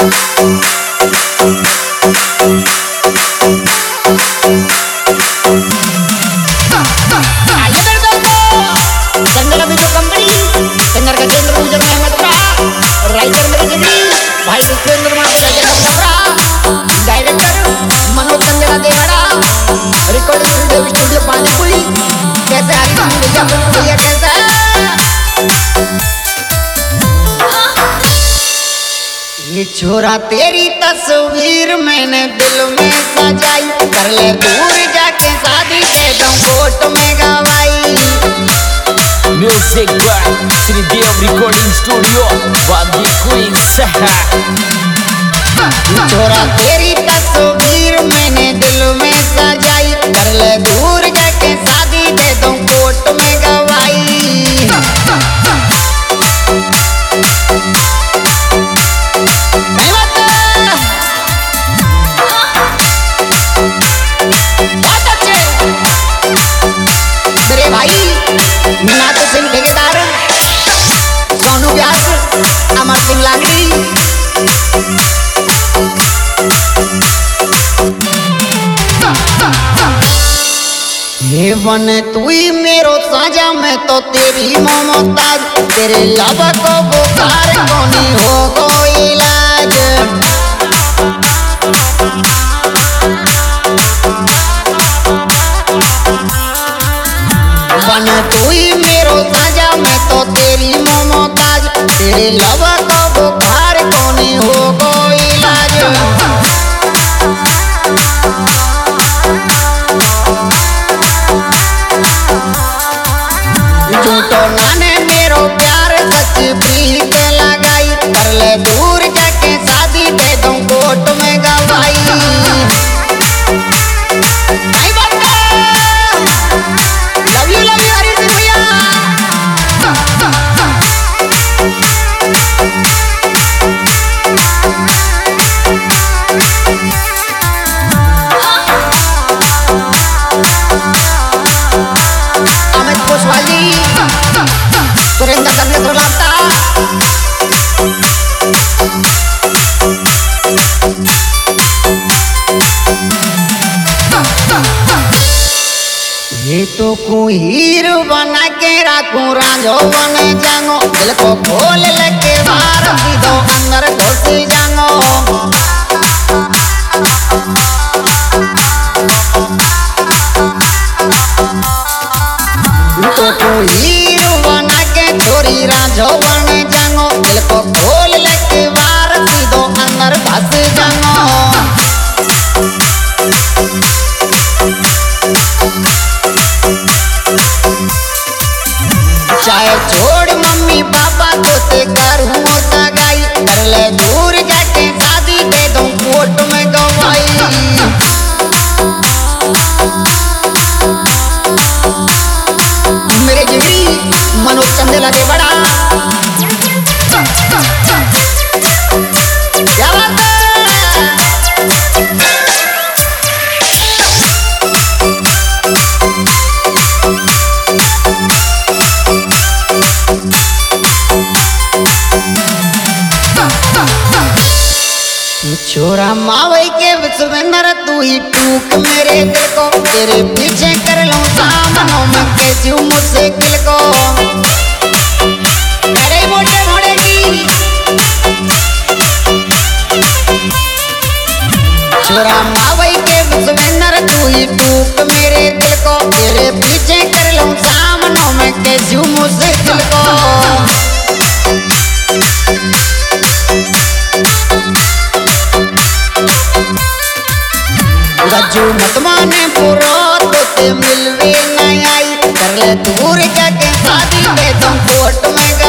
ये छोरा तेरी तस्वीर मैंने दिल में सजाई, कर ले दूर जाके शादी के दम कोट में गवाई। Music by Shridev recording studio वादी क्वीन सहा। छोरा तेरी तस्वीर मैंने दिल में सजाई, कर ले दूर जाके शादी के दम कोट में गवाई। मीनात सिंह ठेकेदार, सोनू व्यास, अमर सिंह लांगड़ी। हे बन तू ही मेरो साजा, मैं तो तेरी मोहताज, तेरे लब को बुखार कोनी हो कोई इलाज। बन तू ही मेरो साजा, मैं तो तेरी मोहताज, तेरे लब को बुखार कोनी हो कोई इलाज। झूठो नाने मेरो प्यार सच प्रीत लगाई, कर ले दूर जाके शादी दे दूं कोर्ट में गवाई। ये तो कोई हीरो बना के राखूं, रांझो बने जांगो, दिल को खोल लेके बाहर सीधो अंदर घुस जांगो। तो कोई हीरो बना के छोरी रांझो बने जांगो, दिल को खोल लेके बाहर सीधो अंदर घुस जांगो। चाहे छोड़ मम्मी पापा को ते करूँ सगाई, कर ले दूर जाके शादी दे दूं कोर्ट में गवाई। मेरे जिगरी मनोज चंदेला दे बड़ा क्या बात है। छोरा मावई के विश्वेंद्र, तू ही टूक मेरे दिल को, तेरे पीछे कर लूं सामनों में कैसी मुश्किल को। अरे मोटे मोड़े की छोरा मावई के विश्वेंद्र, तू ही टूक मेरे दिल को, तेरे पीछे कर लूं सामनों में कैसी मुश्किल को। गज्जू मत माने पुरो तो ते मिलवे नहीं आई, कर ले दूर जाके शादी दे दूं कोर्ट में।